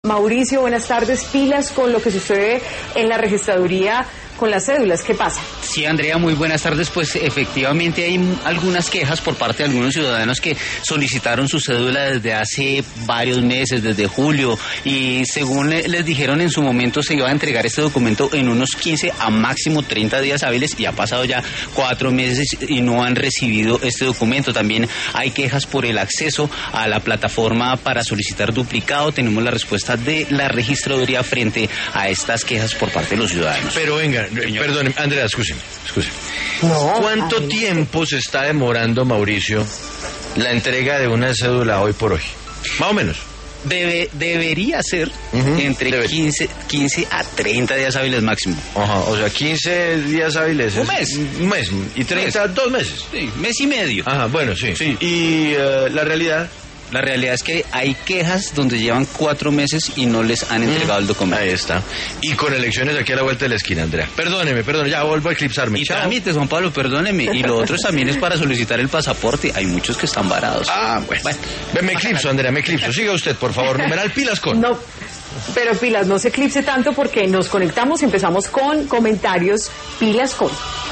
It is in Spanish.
Mauricio, buenas tardes. Pilas con lo que sucede en la registraduría con las cédulas. ¿Qué pasa? Sí, Andrea, muy buenas tardes. Pues efectivamente hay algunas quejas por parte de algunos ciudadanos que solicitaron su cédula desde hace varios meses, desde julio, y según les dijeron en su momento se iba a entregar este documento en unos 15 a máximo 30 días hábiles, y ha pasado ya 4 meses y no han recibido este documento. También hay quejas por el acceso a la plataforma para solicitar duplicado. Tenemos la respuesta de la registraduría frente a estas quejas por parte de los ciudadanos. Pero venga, perdón, Andrea, escúcheme. No, ¿Cuánto tiempo se está demorando, Mauricio, la entrega de una cédula hoy por hoy? Más o menos. Debería ser entre 15 a 30 días hábiles máximo. Ajá, o sea, 15 días hábiles. Un mes. Y 30, 2 meses. Sí, mes y medio. Ajá, bueno, sí. Y la realidad... La realidad es que hay quejas donde llevan 4 meses y no les han entregado el documento. Ahí está. Y con elecciones aquí a la vuelta de la esquina, Andrea. Perdóneme, ya vuelvo a eclipsarme. Y trámites, Juan Pablo, perdóneme. Y lo otro también es para solicitar el pasaporte. Hay muchos que están varados. Bueno. Me eclipso, Andrea, Siga usted, por favor. Numeral pilas con. No, pero pilas, no se eclipse tanto porque nos conectamos y empezamos con comentarios pilas con.